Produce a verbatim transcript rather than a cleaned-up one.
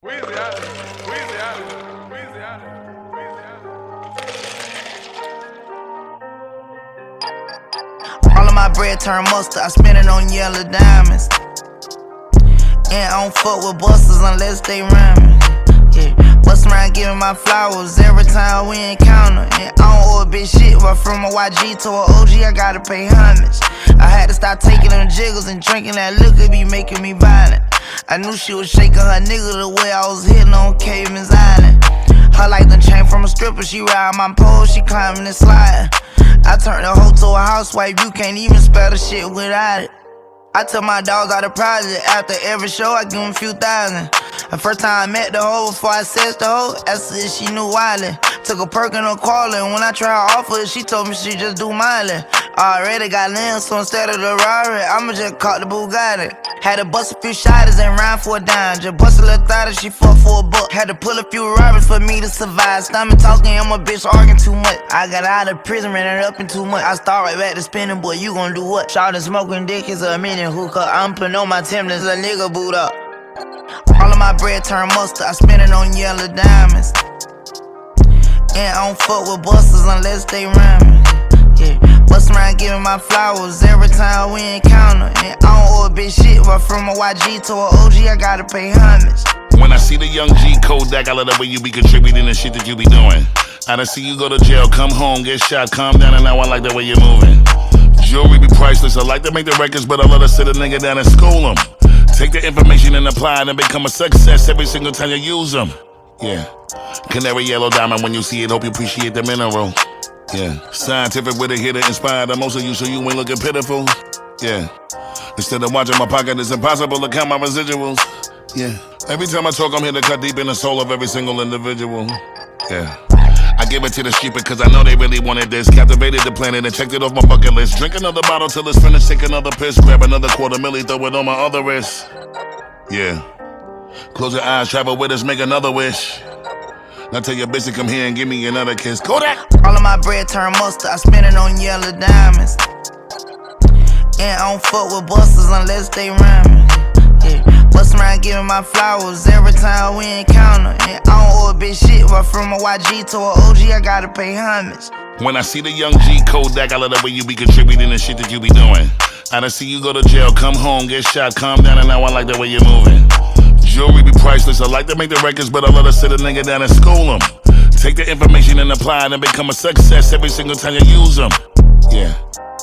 Weezy out of Weezy out of Weezy out of Weezy out. All of my bread turn mustard, I spend it on yellow diamonds. And I don't fuck with busters unless they rhyming. Yeah, bust around giving my flowers every time we encounter. And I don't owe a bitch shit, but from a Y G to a O G, I gotta pay homage. I had to stop taking them jiggles and drinking that liquor be making me violent. I knew she was shaking her nigga the way I was hitting on Caveman's Island. Her like the chain from a stripper, she ride my pole, she climbing and sliding. I turned the hoe to a housewife, you can't even spell the shit without it. I took my dogs out of project, after every show I give them a few thousand. The first time I met the hoe, before I said the hoe, asked her if she knew Wiley. Took a perk in her calling, when I tried to offer it, she told me she just do Miley. I already got limbs, so instead of the Rari, I'ma just call the Bugatti. Had to bust a few shotters and rhyme for a dime. Just bust a little thought and she fucked for a buck. Had to pull a few robbers for me to survive. Stomach talking, I'm a bitch arguing too much. I got out of prison, ran it up in too much. I start right back to spinning, boy, you gon' do what? Shot and smoking dick is a mini hookah. I'm putting on my Timberlands, a nigga boot up. All of my bread turn mustard, I spend it on yellow diamonds. And I don't fuck with busters unless they rhyming. Yeah, bust around giving my flowers every time we encounter. And I don't owe a bitch shit, but from a Y G to a O G, I gotta pay homage. When I see the young G Kodak, I love the way you be contributing the shit that you be doing. I done see you go to jail, come home, get shot, calm down, and now I like the way you're moving. Jewelry be priceless, I like to make the records, but I love to sit a nigga down and school them. Take the information and apply it and become a success every single time you use them. Yeah, canary yellow diamond, when you see it, hope you appreciate the mineral. Yeah, scientific with a hit to inspire the most of you so you ain't looking pitiful. Yeah, instead of watching my pocket, it's impossible to count my residuals. Yeah, every time I talk, I'm here to cut deep in the soul of every single individual. Yeah, I give it to the street because I know they really wanted this. Captivated the planet and checked it off my bucket list. Drink another bottle till it's finished, take another piss. Grab another quarter milli, throw it on my other wrist. Yeah, close your eyes, travel with us, make another wish. Now tell your bitch to come here and give me another kiss. Kodak! All of my bread turn mustard, I spend it on yellow diamonds. And I don't fuck with busters unless they rhyming. Yeah, bust around giving my flowers every time we encounter. And I don't owe a bitch shit, but from a Y G to a O G, I gotta pay homage. When I see the young G Kodak, I love the way you be contributing the shit that you be doing. I done see you go to jail, come home, get shot, calm down, and now I like the way you're moving. Jewelry be priceless, I like to make the records, but I love to sit a nigga down and school them. Take the information and apply it and become a success every single time you use them. Yeah.